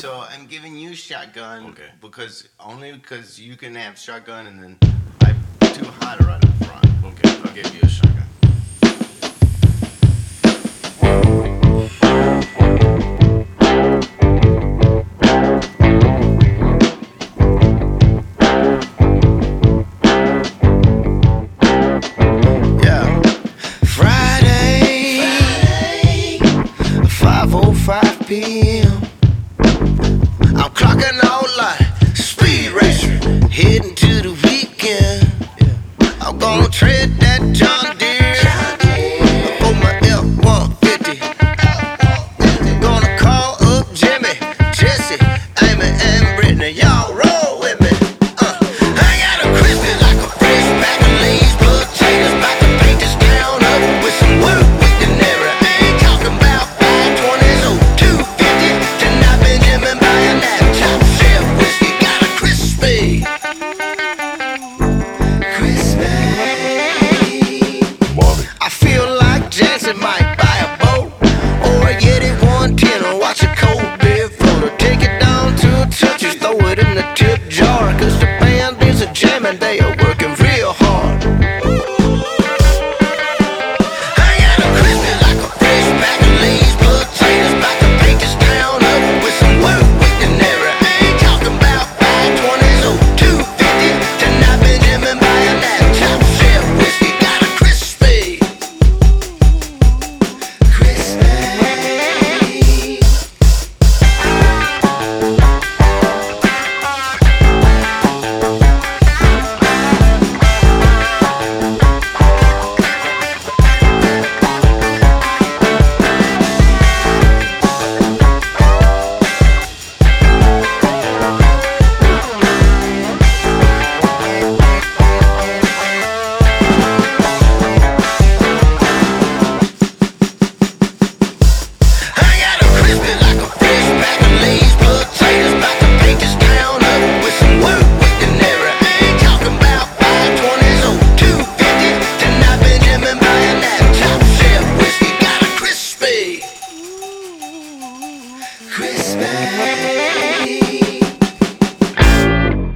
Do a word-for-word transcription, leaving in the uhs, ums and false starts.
So I'm giving you shotgun Okay. because only because you can have shotgun and then I'm too hot right up front. Okay, I'll give you a shotgun.